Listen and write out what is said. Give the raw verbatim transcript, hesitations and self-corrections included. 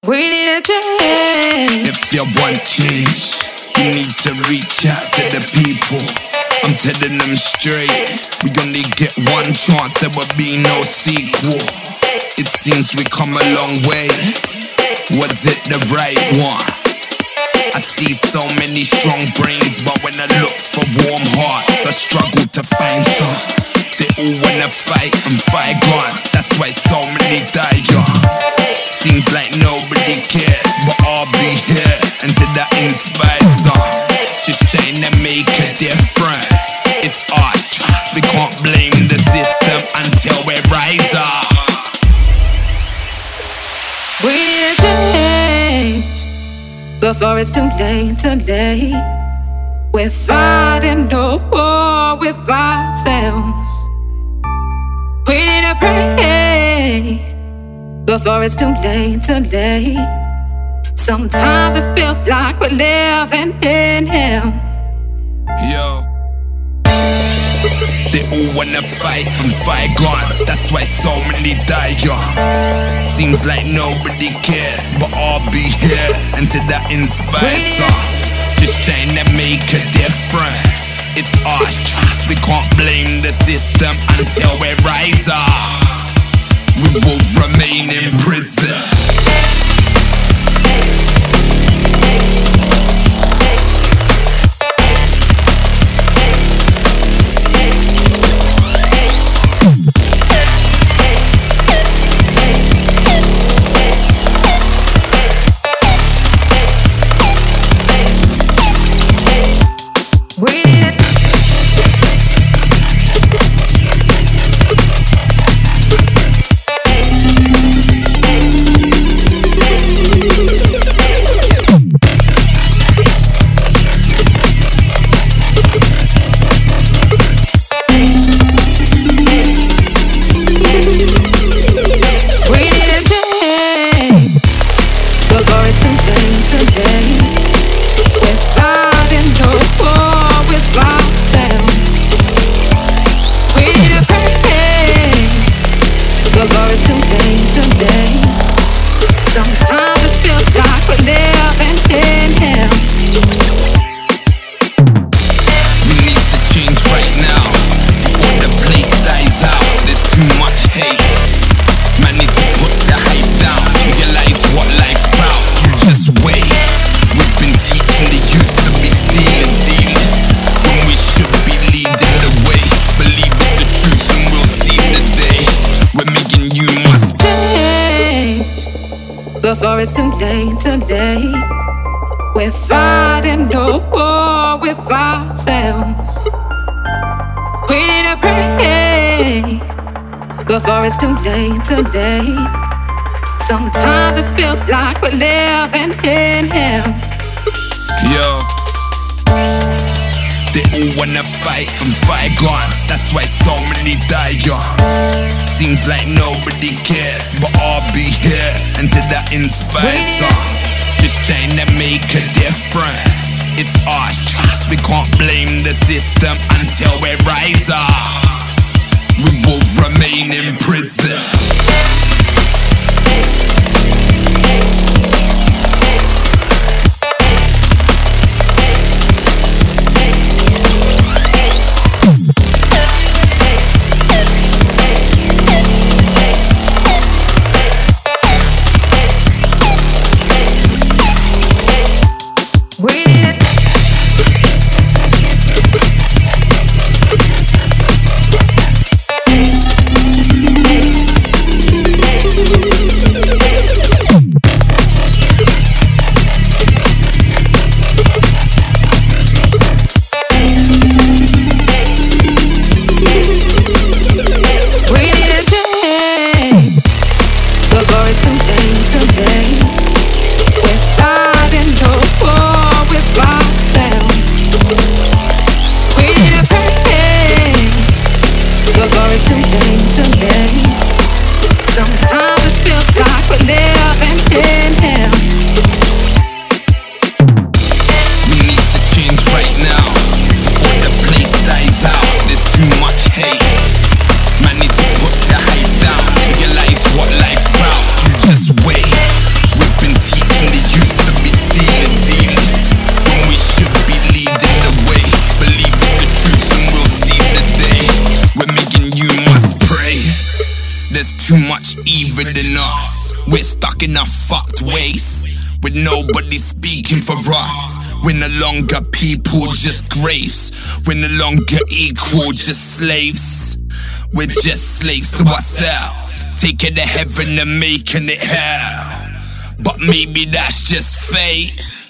We need a change. If you want change, you need to reach out to the people. I'm telling them straight, we only get one chance, there will be no sequel. It seems we come a long way, was it the right one? I see so many strong brains, but when I look for warm hearts, I struggle to find some. They all wanna fight and fight guns, that's why so many die young. Seems like nobody cares, but I'll be here until that inspires some. Just trying to make a difference. It's us, we can't blame the system until we rise up. We need a change before it's too late today. We're fighting no war with ourselves. We need to pray before it's too late today. Sometimes it feels like we're living in hell. Yo, they all wanna fight and fight guns, that's why so many die young. Seems like nobody cares, but I'll be here until that inspires some. Just trying to make a difference. It's us, we can't blame the system until we rise up. We will remain in prison. Before it's too late today, we're fighting no war with ourselves. We need to pray before it's too late today. Sometimes it feels like we're living in hell. Yo, they all wanna fight and fight guns, that's why so many die young. Seems like nobody cares, but I'll be here until that inspires some. Just trying to make a difference. It's us, we can't blame the system until we rise up. We will remain in prison. too much evil in us. We're stuck in a fucked ways, with nobody speaking for us. We're no longer people, just graves. We're no longer equal, just slaves. We're just slaves to ourselves, taking to heaven and making it hell. But maybe that's just fate.